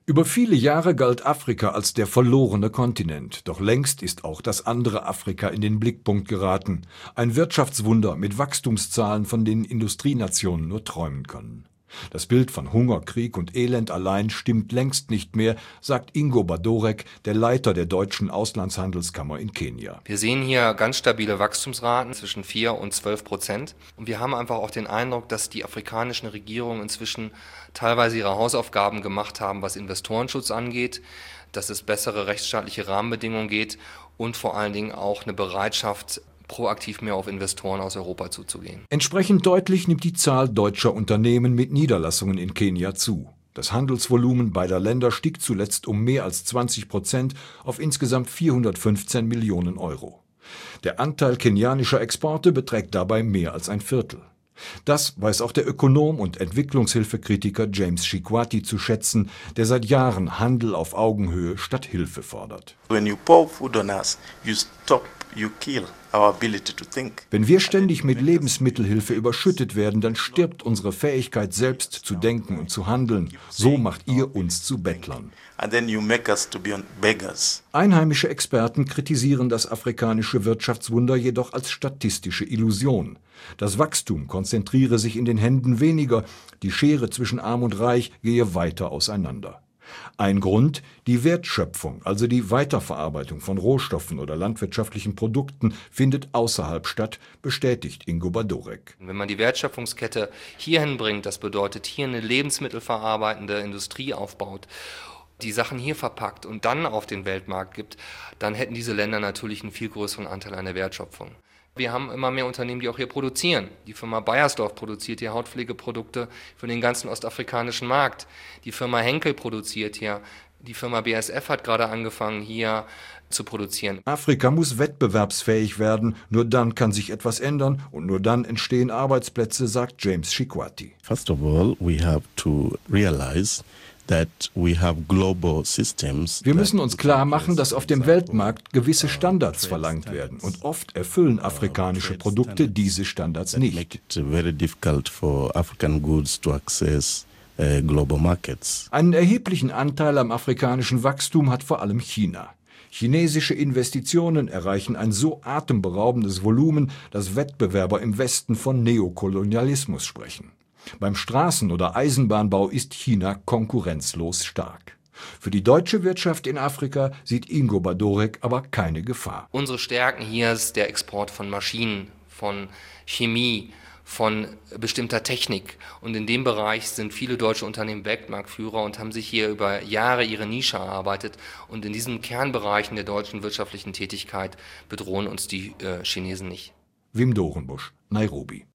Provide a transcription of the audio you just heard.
Über viele Jahre galt Afrika als der verlorene Kontinent, doch längst ist auch das andere Afrika in den Blickpunkt geraten. Ein Wirtschaftswunder mit Wachstumszahlen, von denen Industrienationen nur träumen können. Das Bild von Hunger, Krieg und Elend allein stimmt längst nicht mehr, sagt Ingo Badorek, der Leiter der deutschen Auslandshandelskammer in Kenia. Wir sehen hier ganz stabile Wachstumsraten zwischen 4 und 12%. Und wir haben einfach auch den Eindruck, dass die afrikanischen Regierungen inzwischen teilweise ihre Hausaufgaben gemacht haben, was Investorenschutz angeht, dass es bessere rechtsstaatliche Rahmenbedingungen geht und vor allen Dingen auch eine Bereitschaft, proaktiv mehr auf Investoren aus Europa zuzugehen. Entsprechend deutlich nimmt die Zahl deutscher Unternehmen mit Niederlassungen in Kenia zu. Das Handelsvolumen beider Länder stieg zuletzt um mehr als 20% auf insgesamt 415 Millionen Euro. Der Anteil kenianischer Exporte beträgt dabei mehr als ein Viertel. Das weiß auch der Ökonom und Entwicklungshilfekritiker James Shikwati zu schätzen, der seit Jahren Handel auf Augenhöhe statt Hilfe fordert. When you pour food on us, you stop, you kill our ability to think. Wenn wir ständig mit Lebensmittelhilfe überschüttet werden, dann stirbt unsere Fähigkeit, selbst zu denken und zu handeln. So macht ihr uns zu Bettlern. And then you make us to be beggars. Einheimische Experten kritisieren das afrikanische Wirtschaftswunder jedoch als statistische Illusion. Das Wachstum konzentriere sich in den Händen weniger, die Schere zwischen Arm und Reich gehe weiter auseinander. Ein Grund: die Wertschöpfung, also die Weiterverarbeitung von Rohstoffen oder landwirtschaftlichen Produkten, findet außerhalb statt, bestätigt Ingo Badorek. Wenn man die Wertschöpfungskette hierhin bringt, das bedeutet hier eine lebensmittelverarbeitende Industrie aufbaut, die Sachen hier verpackt und dann auf den Weltmarkt gibt, dann hätten diese Länder natürlich einen viel größeren Anteil an der Wertschöpfung. Wir haben immer mehr Unternehmen, die auch hier produzieren. Die Firma Beiersdorf produziert hier Hautpflegeprodukte für den ganzen ostafrikanischen Markt. Die Firma Henkel produziert hier. Die Firma BASF hat gerade angefangen, hier zu produzieren. Afrika muss wettbewerbsfähig werden, nur dann kann sich etwas ändern und nur dann entstehen Arbeitsplätze, sagt James Shikwati. First of all, we have to realize that we have global systems. Wir müssen uns klar machen, dass auf dem Weltmarkt gewisse Standards verlangt werden und oft erfüllen afrikanische Produkte diese Standards nicht. Make it very difficult for African goods to access global markets. Einen erheblichen Anteil am afrikanischen Wachstum hat vor allem China. Chinesische Investitionen erreichen ein so atemberaubendes Volumen, dass Wettbewerber im Westen von Neokolonialismus sprechen. Beim Straßen- oder Eisenbahnbau ist China konkurrenzlos stark. Für die deutsche Wirtschaft in Afrika sieht Ingo Badorek aber keine Gefahr. Unsere Stärken hier ist der Export von Maschinen, von Chemie, von bestimmter Technik. Und in dem Bereich sind viele deutsche Unternehmen Weltmarktführer und haben sich hier über Jahre ihre Nische erarbeitet. Und in diesen Kernbereichen der deutschen wirtschaftlichen Tätigkeit bedrohen uns die Chinesen nicht. Wim Dorenbusch, Nairobi.